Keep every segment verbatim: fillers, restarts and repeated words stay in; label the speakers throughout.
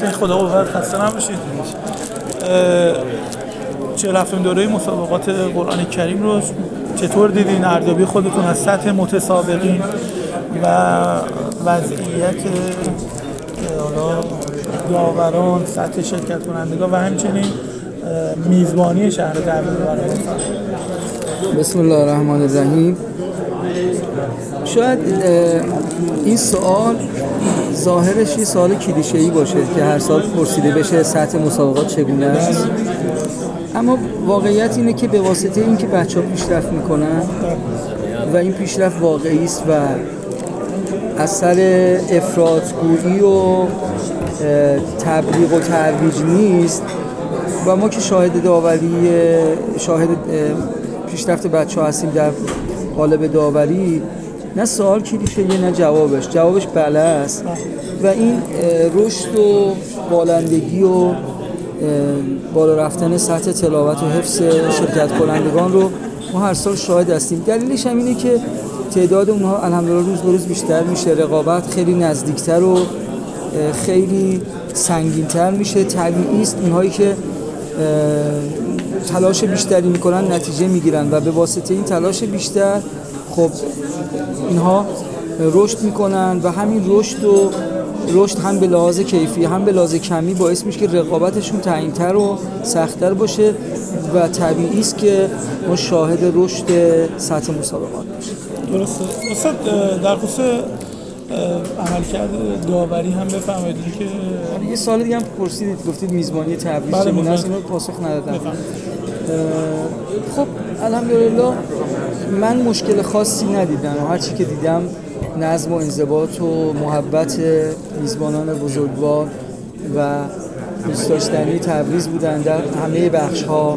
Speaker 1: خدا قوت، خسته نباشید. چه رفتیم دوره مسابقات قرآن کریم رو چطور دیدین؟ ارزیابی خودتون از سطح متسابقین و وضعیت حالا داوران، سطح شرکت کنندگان و همچنین میزبانی شهر تبریز برای
Speaker 2: بسم الله الرحمن الرحیم. شاید این سوال ظاهرش یه سوال کلیشه‌ای باشه که هر سال پرسیده بشه سطح مسابقات چگونه است، اما واقعیت اینه که به واسطه اینکه بچه‌ها پیشرفت میکنن و این پیشرفت واقعی است و اثر افراط‌گویی و تبلیغ و ترویج نیست و ما که شاهد داوری شاهد پیشرفت بچه‌ها هستیم در قالب داوری، نه سوال کلیشه‌ایه نه جوابش جوابش بله است و این رشد و بالندگی و بالا رفتن سطح تلاوت و حفظ شرکت کنندگان رو ما هر سال شاهد هستیم. دلیلش هم اینه که تعداد اونها الحمدلله روز به روز بیشتر میشه، رقابت خیلی نزدیکتر و خیلی سنگین‌تر میشه. طبیعی است اونهایی که تلاش بیشتری میکنن نتیجه میگیرن و به واسطه این تلاش بیشتر خب اینها رشد میکنن و همین رشد و رشد هم به لحاظ کیفی هم به لحاظ کمی باعث میشه که رقابتشون تعیین‌تر و سخت‌تر باشه و طبیعی است که ما شاهد رشد سطح مسابقات باشیم.
Speaker 1: درسته. استاد در خصوص عملکرد داوری هم بفرمایید که
Speaker 2: یه سال دیگه هم پرسیدید، گفتید میزبانی تبریز چگونه است، اینو پاسخ ندادم. خب الحمدلله من مشکل خاصی ندیدم، هر چی که دیدم نظم و انضباط و محبت میزبانان بزرگوار و دوست داشتنی تبریز بودن در همه بخش‌ها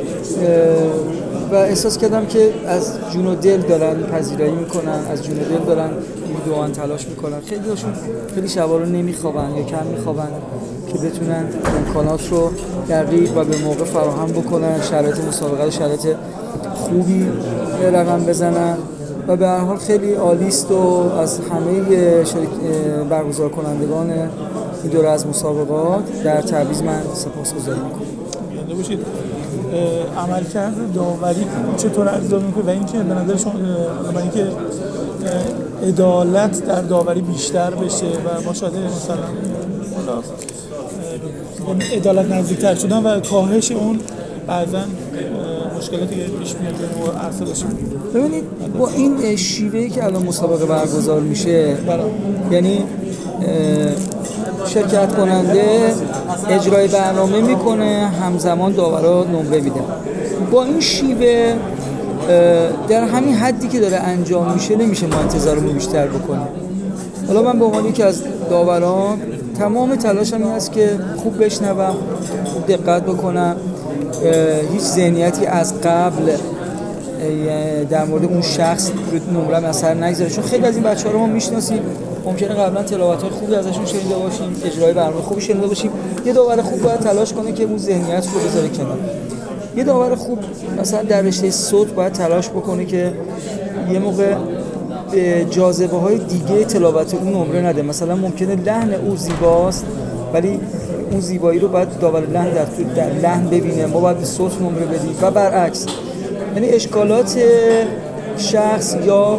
Speaker 2: و احساس کردم که از جون و دل دارن پذیرایی میکنن، از جون و دل دارن دوان تلاش میکنن. خیلی هاشون خیلی شبا رو نمیخوابن یا کم میخوابن که بتونن امکانات رو دقیق و به موقع فراهم بکنن، شرایط مسابقه شرایط خوبی رقم بزنن و به هر حال خیلی عالی است و از همه شرک... برگزار کنندگان این دوره از مسابقات در تبریز من سپاسگزاری میکنم.
Speaker 1: یعنی باشید عملکرد داوری چطور ارزیابی میکنید و اینکه به نظر شما برای اینکه عدالت در داوری بیشتر بشه و ما شاهد مثلا عدالت نزدیکتر شدن و کاهش اون بعضا مشکلاتی که پیش میاد و عرضه داشتیم.
Speaker 2: ببینید با این شیوهی که الان مسابقه برگزار میشه، یعنی شرکت کننده اجرای برنامه میکنه، همزمان داورا نمره میدن. با این شیوه در همین حدی که داره انجام میشه نمیشه ما انتظارمون بیشتر بکنیم. حالا من به عنوان یکی از داوران تمام تلاشم این است که خوب بشنوم، خوب دقت بکنم، هیچ ذهنیتی از قبل در مورد اون شخص نمرم اثر نگذاره، چون خیلی از این بچه‌ها رو ما میشناسیم، ممکنه قبلا تلاوت‌های خوبی ازشون شنیده باشیم، اجرای برنامه خوبی شنیده باشیم. یه داور خوب باید تلاش کنه که اون ذهنیت رو بذاره کنار. یه داور خوب مثلا در رشته صوت باید تلاش بکنه که یه موقع به جاذبه‌های دیگه تلاوت اون نمره نده. مثلا ممکنه لحن او زیباست ولی اون زیبایی رو باید داور لحن در در لحن ببینه، ما باید به صوت نمره بدیم و برعکس. یعنی اشکالات شخص یا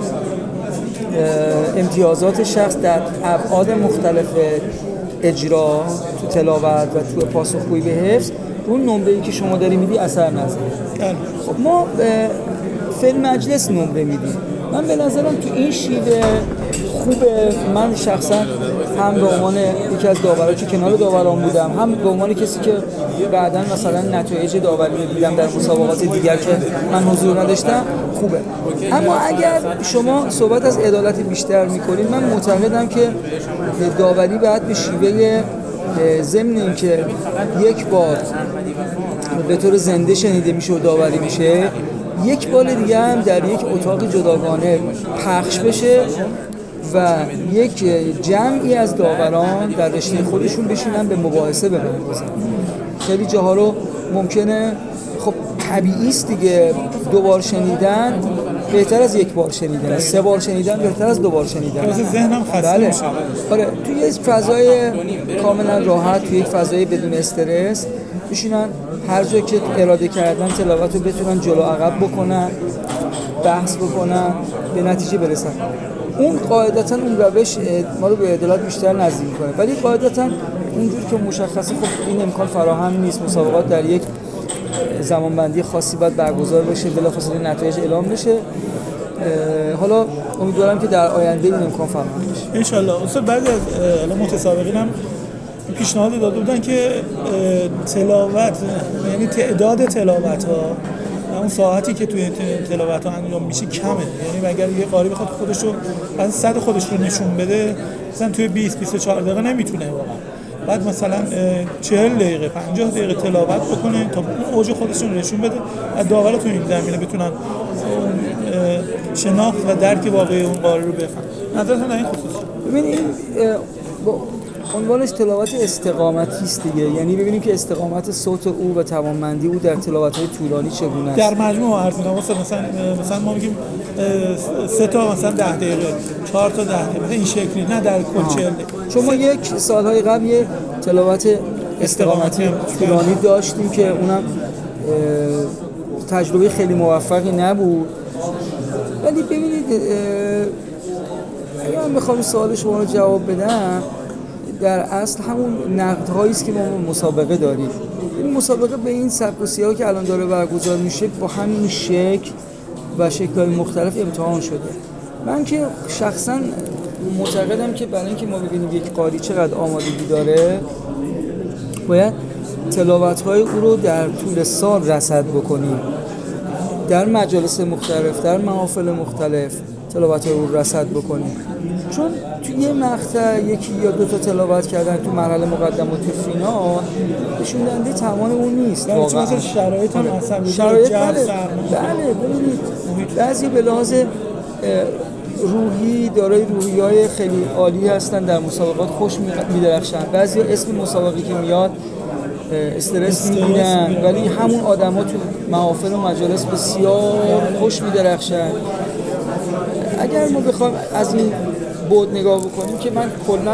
Speaker 2: امتیازات شخص در ابعاد مختلف اجرا تو تلاوت و تو پاسخگویی به حفظ اون نمره‌ای که شما داری میدی اثر نذاره. خب ما فیلم مجلس نمره میدیم. من به نظرم تو این شیوه خوبه. من شخصا هم به عنوان یکی از داورایی که کنار داوران بودم، هم به عنوان کسی که بعداً مثلا نتایج داوری رو دیدم در مسابقات دیگر که من حضور نداشتم خوبه. اما اگر شما صحبت از عدالت بیشتر میکنید، من معتقدم که داوری باید به شیوه ضمن اینکه یک بار به طور زنده شنیده میشه و داوری میشه، یک بار دیگه هم در یک اتاق جداگانه پخش بشه و یک جمعی از داوران در رشته خودشون بشینن به مباحثه بپردازن. خیلی جاها رو ممکنه، خب طبیعی است دیگه، دوبار شنیدن بهتر از یک بار شنیدن، سه بار شنیدن بهتر از دو بار شنیدن.
Speaker 1: واسه ذهنم خسته
Speaker 2: بله.
Speaker 1: میشه.
Speaker 2: آره توی یک فضای کاملا راحت، توی یک فضای بدون استرس بشینن هر جا که اراده کردن تلاوت رو بتونن جلو عقب بکنن، بحث بکنن، به نتیجه برسن. اون قاعدتاً اون روش ما رو به عدالت بیشتر نزدیک می‌کنه، ولی قاعدتاً اونجوری که مشخصه خب این امکان فراهم نیست. مسابقات در یک زمانبندی خاصی باید برگزار بشه، بلافاصله نتایج اعلام بشه. حالا امیدوارم که در آینده این امکان فراهم بشه
Speaker 1: ان شاء الله. اصلا بعضی از الان متسابقین هم پیشنهاد داده بودن که تلاوت، یعنی تعداد تلاوت ها اون ساعتی که توی تلاوت ها انجام میشه کمه. یعنی اگر یه قاری بخواد خودش رو از صد خودش رو نشون بده، مثلا توی بیست بیست و چهار دقیقه نمیتونه واقعا. بعد مثلا چهل دقیقه پنجاه دقیقه تلاوت بکنه تا اون اوج خودش رو نشون بده. از داور تو این زمینه بتونن اون شناخت و درک واقعی اون قاری رو بفهمن. نظرتون در این خصوص؟
Speaker 2: ببین این عنوانش تلاوت استقامتی است دیگه، یعنی ببینیم که استقامت صوت او و توانمندی او در تلاوت‌های طولانی چگونه است.
Speaker 1: در مجموع عرض می‌کنم مثلا مثلا ما میگیم سه تا مثلا ده دقیقه، چهار تا ده دقیقه، این شکلی، نه در کل چهل دقیقه.
Speaker 2: چون ما یک سال‌های قبل یه تلاوت استقامتی طولانی داشتیم که اونم تجربه خیلی موفقی نبود. ولی ببینید اگه من بخوام سوال شما رو جواب بدم، در اصل همون نقدهایی است که ما مسابقه داریم. این مسابقه به این سبک و سیاقی که الان داره برگزار میشه با همین شکل و شکل‌های مختلف امتحان شده. من که شخصا معتقدم که برای اینکه ما ببینیم یک قاری چقدر آمادگی داره، باید تلاوت‌های او رو در طول سال رصد بکنیم، در مجالس مختلف، در محافل مختلف تلاوت‌های او رو رصد بکنیم. چون توی یه مقطع یکی یا دو تا تلاوت کردن تو مرحله مقدم و تو فینال نشون دهنده توان اون نیست
Speaker 1: واقعا. مثلا شرایط هم اصلا
Speaker 2: شرایط بله بله ببینید بعضی به لحاظ روحی دارای روحیه‌های خیلی عالی هستن، در مسابقات خوش می‌درخشن. بعضی اسم مسابقه که میاد استرس می‌گیرن، ولی همون آدم‌ها تو محافل و مجالس بسیار خوش می‌درخشن. اگر ما بخوایم از این بود نگاه بکنیم که من کلاً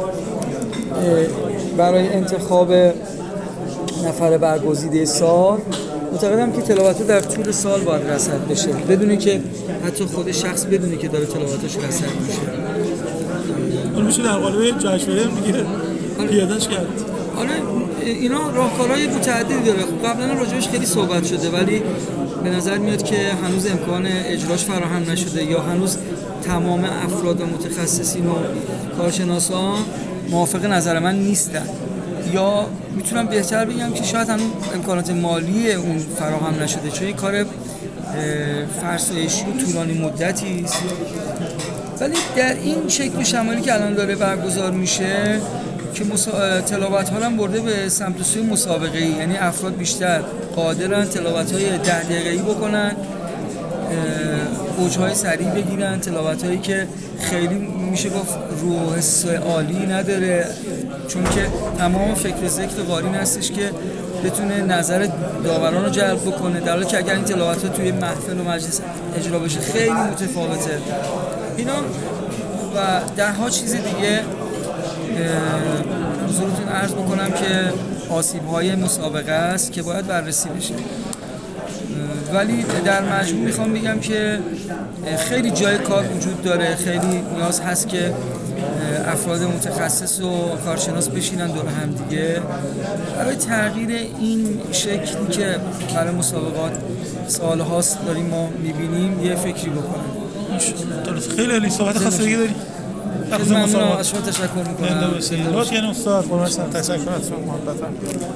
Speaker 2: برای انتخاب نفر برگزیده سال معتقدم که تلاوت در طول سال باید رصد بشه، بدونی که حتی خود شخص بدونی که داره تلاوتش رصد میشه.
Speaker 1: اون میشه در قالب جشنواره میگیره پیاده‌اش کرد.
Speaker 2: آره اینا راهکارهای متعددی داره. قبلا راجعش خیلی صحبت شده، ولی به نظر میاد که هنوز امکان اجراش فراهم نشده، یا هنوز تمام افراد و متخصصین و کارشناسان موافق نظر من نیستن، یا میتونم بهتر بگم که شاید هنوز امکانات مالی اون فراهم نشده، چون این کار فرسایشی و طولانی مدتی است. ولی در این شکل و شمالی که الان داره برگزار میشه که مسا... تلاوت ها هم برده به سمت و سوی مسابقه‌ای، یعنی افراد بیشتر قادرن تلاوت های ده دقیقه‌ای بکنن، اوجهای سریع بگیرن، تلاوت هایی که خیلی میشه گفت روح حس عالی نداره، چون که تمام فکر ذکر قاری هستش که بتونه نظر داوران رو جلب بکنه، در حالی که اگر این تلاوت ها توی محفل و مجلس اجرا بشه خیلی متفاوته اینا. و ده ها چیز دیگه حضورتون عرض بکنم که آسیب‌های مسابقه است که باید بررسی بشه. ولی در مجموع میخوام بگم که خیلی جای کار وجود داره، خیلی نیاز هست که افراد متخصص و کارشناس بشینن دور هم دیگه برای تغییر این شکلی که برای مسابقات سال‌هاست داریم ما میبینیم یه فکری بکنن.
Speaker 1: خیلی عالی. صحبت خاصی دیگه داری؟
Speaker 2: ممنون از شما تشکر میکنم.
Speaker 1: لطفاً استاد قربان تشکر از شما محبت.